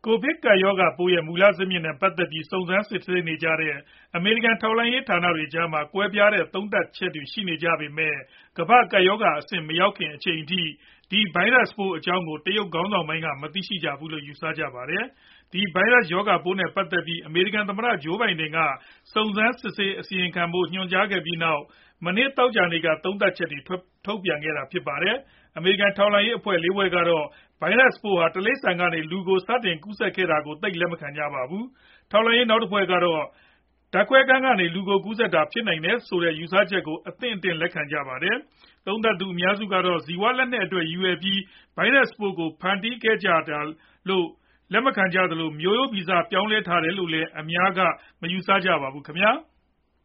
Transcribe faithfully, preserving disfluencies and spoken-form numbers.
ကိုဗစ်ကပ်ရောဂါပိုးရဲ့မူလဇစ်မြစ်နဲ့ပတ်သက်ပြီးစုံစမ်းစစ်ဆေးနေကြတဲ့အမေရိကန်ထောက်လှမ်းရေးဌာနတွေကြားမှာကွဲပြားတဲ့သုံးသပ်ချက်တွေရှိနေကြပေမဲ့ကမ္ဘာ့ကပ်ရောဂါအဆင့်မရောက်ခင်အချိန်ထိဒီဗိုင်းရပ်စ်ပိုးအကြောင်းကိုတရုတ်ခေါင်းဆောင်ပိုင်းကမသိရှိကြဘူးလို့ယူဆကြပါတယ်။ဒီဗိုင်းရပ်စ်ရောဂါပိုးနဲ့ပတ်သက်ပြီးအမေရိကန်သမ္မတဂျိုးဘိုင်ဒန်ကစုံစမ်းစစ်ဆေးအစီရင်ခံဖို့ညွှန်ကြားခဲ့ပြီးနောက်မနေ့သောကြာနေ့ကသုံးသပ်ချက်တွေထုတ်ပြန်ခဲ့တာဖြစ်ပါတယ်။အမေရိကန်ထောက်လှမ်းရေးအဖွဲ့လေးဖွဲ့ကတော့ဗိုင်းရပ်စ်ပိုးဟာတိရစ္ဆာန်ကနေလူကိုစတင်ကူးစက်ခဲ့တာကိုသိပ်လက်မခံကြပါဘူး။ထောက်လှမ်းရေးနောက်တဖွဲ့ကတော့ဓါတ်ခွဲခန်းကနေလူကိုကူးစက်တာဖြစ်နိုင်တယ်ဆိုတဲ့ယူဆချက်ကိုအသင့်အတင့်လက်ခံကြပါတယ်။သုံးသပ်သူအများစုကတော့ဇီဝလက်နက်အတွက်ရည်ရွယ်ပြီးဗိုင်းရပ်စ်ပိုးကိုဖန်တီးခဲ့ကြတာလို့လက်မခံကြသလိုမျိုးရိုးဗီဇပြောင်းလဲထားတယ်လို့လည်းအများကမယူဆကြပါဘူးခင်ဗျာ။